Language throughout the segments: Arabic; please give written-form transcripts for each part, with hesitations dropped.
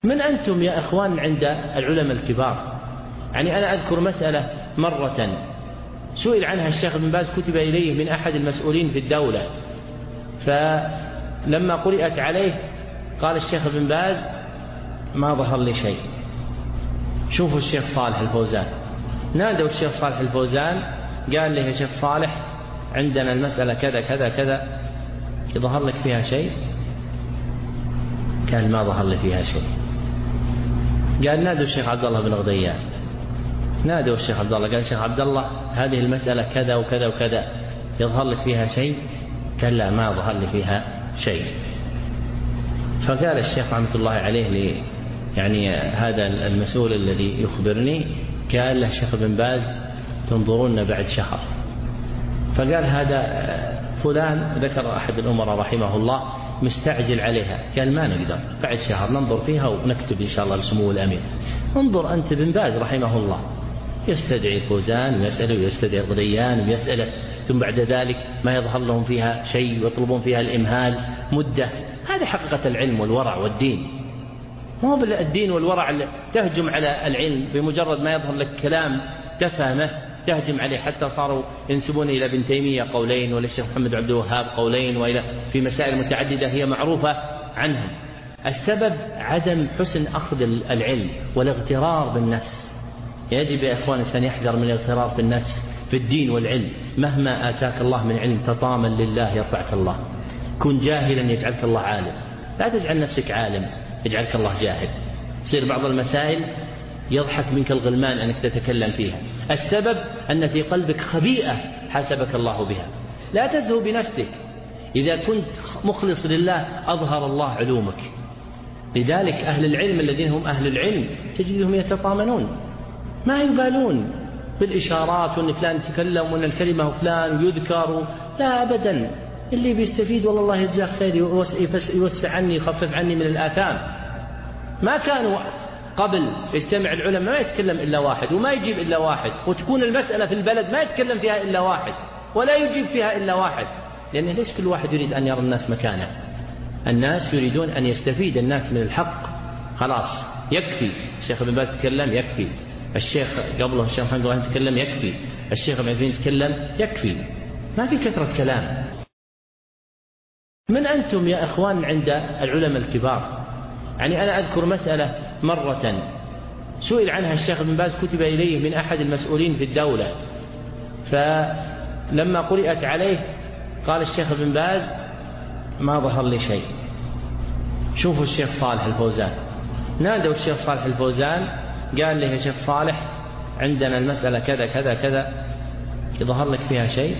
من أنتم يا إخوان عند العلماء الكبار؟ يعني أنا أذكر مسألة مرة سئل عنها الشيخ ابن باز، كتب إليه من أحد المسؤولين في الدولة، فلما قرأت عليه قال الشيخ ابن باز ما ظهر لي شيء. شوفوا الشيخ صالح الفوزان، نادوا الشيخ صالح الفوزان قال له يا شيخ صالح عندنا المسألة كذا كذا كذا، يظهر لك فيها شيء؟ قال ما ظهر لي فيها شيء. قال نادوا الشيخ عبد الله بن غديان، نادوا الشيخ عبد الله، قال الشيخ عبد الله هذه المسألة كذا وكذا وكذا، يظهر لك فيها شيء؟ قال لا ما ظهر لي فيها شيء. فقال الشيخ رحمة الله عليه يعني هذا المسؤول الذي يخبرني، قال له الشيخ ابن باز تنظرون بعد شهر. فقال هذا فلان ذكر أحد الأمراء رحمه الله مستعجل عليها، قال ما نقدر، بعد شهر ننظر فيها ونكتب إن شاء الله لسمو الأمير. انظر أنت ابن باز رحمه الله يستدعي الفوزان ويسأله ويستدعي الغديان ويسأله، ثم بعد ذلك ما يظهر لهم فيها شيء ويطلبون فيها الإمهال مدة. هذه حقيقة العلم والورع والدين، مو بالدين والورع تهجم على العلم بمجرد ما يظهر لك كلام تفهمه تهجم عليه، حتى صاروا ينسبون إلى ابن تيمية قولين وللشيخ محمد عبد الوهاب قولين، وإلى في مسائل متعددة هي معروفة عنهم. السبب عدم حسن أخذ العلم والاغترار بالنفس. يجب يا إخوان الإنسان يحذر من الاغترار في النفس في الدين والعلم. مهما آتاك الله من علم تطامن لله يرفعك الله. كن جاهلا يجعلك الله عالم، لا تجعل نفسك عالم يجعلك الله جاهل. تصير بعض المسائل يضحك منك الغلمان أنك تتكلم فيها، السبب أن في قلبك خبيئة حاسبك الله بها. لا تزهو بنفسك، إذا كنت مخلص لله أظهر الله علومك. لذلك أهل العلم الذين هم أهل العلم تجدهم يتطامنون، ما يبالون بالإشارات وأن فلان تكلم وأن الكلمة فلان يذكر، لا أبدا. اللي بيستفيد والله الله يجزاه خير، يوسع عني يخفف عني من الآثام. ما كانوا قبل يجتمع العلماء ما يتكلم إلا واحد وما يجيب إلا واحد، وتكون المسألة في البلد ما يتكلم فيها إلا واحد ولا يجيب فيها إلا واحد، لأن ليش كل واحد يريد أن يرى الناس مكانه؟ الناس يريدون أن يستفيد الناس من الحق. خلاص يكفي، الشيخ ابن باز تكلم يكفي، الشيخ قبله الشيخ محمد الله تكلم يكفي، الشيخ ابن عثيمين تكلم يكفي، ما في كثرة كلام. من أنتم يا إخوان عند العلماء الكبار؟ يعني أنا أذكر مسألة مرة سئل عنها الشيخ ابن باز، كتب إليه من أحد المسؤولين في الدولة، فلما قرأت عليه قال الشيخ ابن باز ما ظهر لي شيء. شوفوا الشيخ صالح الفوزان، نادوا الشيخ صالح الفوزان قال له يا شيخ صالح عندنا المسألة كذا كذا كذا، يظهر لك فيها شيء؟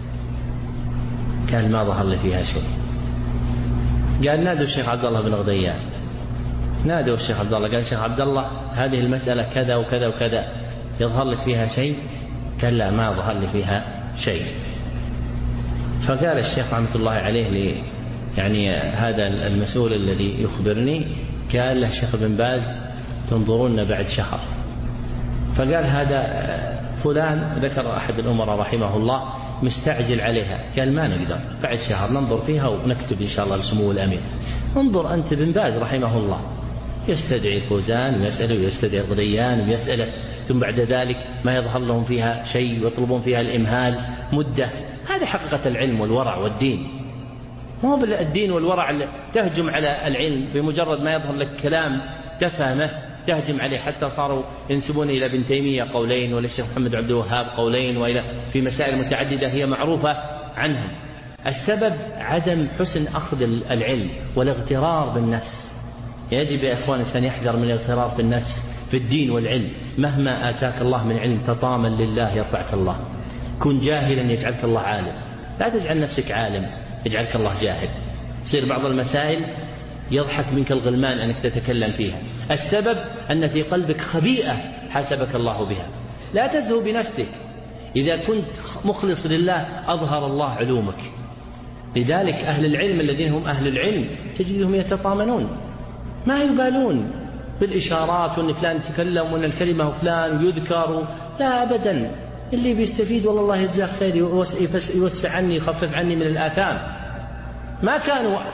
قال ما ظهر لي فيها شيء. قال نادوا الشيخ عبد الله بن غديان، نادوا الشيخ عبد الله، قال الشيخ عبد الله هذه المسألة كذا وكذا وكذا، يظهر لك فيها شيء؟ قال لا ما ظهر لي فيها شيء. فقال الشيخ رحمة الله عليه يعني هذا المسؤول الذي يخبرني، قال له الشيخ ابن باز تنظرون بعد شهر. فقال هذا فلان ذكر أحد الأمراء رحمه الله مستعجل عليها، قال ما نقدر، بعد شهر ننظر فيها ونكتب إن شاء الله لسمو الأمير. انظر أنت ابن باز رحمه الله يستدعي الفوزان ويسأله ويستدعي الغديان ويسأله، ثم بعد ذلك ما يظهر لهم فيها شيء ويطلبون فيها الإمهال مدة. هذه حقيقة العلم والورع والدين، مو بالدين والورع تهجم على العلم بمجرد ما يظهر لك كلام تفهمه تهجم عليه، حتى صاروا ينسبون إلى ابن تيمية قولين وللشيخ محمد عبد الوهاب قولين، وإلى في مسائل متعددة هي معروفة عنهم. السبب عدم حسن أخذ العلم والاغترار بالنفس. يجب يا إخوان الإنسان يحذر من الاغترار في النفس في الدين والعلم. مهما آتاك الله من علم تطامن لله يرفعك الله. كن جاهلا يجعلك الله عالم، لا تجعل نفسك عالم يجعلك الله جاهل. تصير بعض المسائل يضحك منك الغلمان أنك تتكلم فيها، السبب أن في قلبك خبيئة حاسبك الله بها. لا تزهو بنفسك، إذا كنت مخلص لله أظهر الله علومك. لذلك أهل العلم الذين هم أهل العلم تجدهم يتطامنون، ما يبالون بالإشارات وأن فلان تكلم وأن الكلمة فلان يذكر، لا أبدا. اللي بيستفيد والله الله يجزاه خير، يوسع عني يخفف عني من الآثام. ما كانوا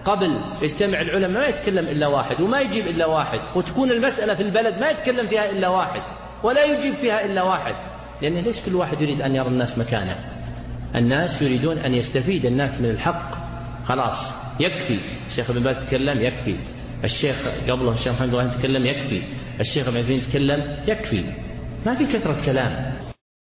قبل يجتمع العلماء ما يتكلم إلا واحد وما يجيب إلا واحد، وتكون المسألة في البلد ما يتكلم فيها إلا واحد ولا يجيب فيها إلا واحد، لأن ليش كل واحد يريد أن يرى الناس مكانه؟ الناس يريدون أن يستفيد الناس من الحق. خلاص يكفي، الشيخ ابن باز تكلم يكفي، الشيخ قبله الشيخ محمد الله تكلم يكفي، الشيخ ابن عثيمين تكلم يكفي، ما في كثرة كلام.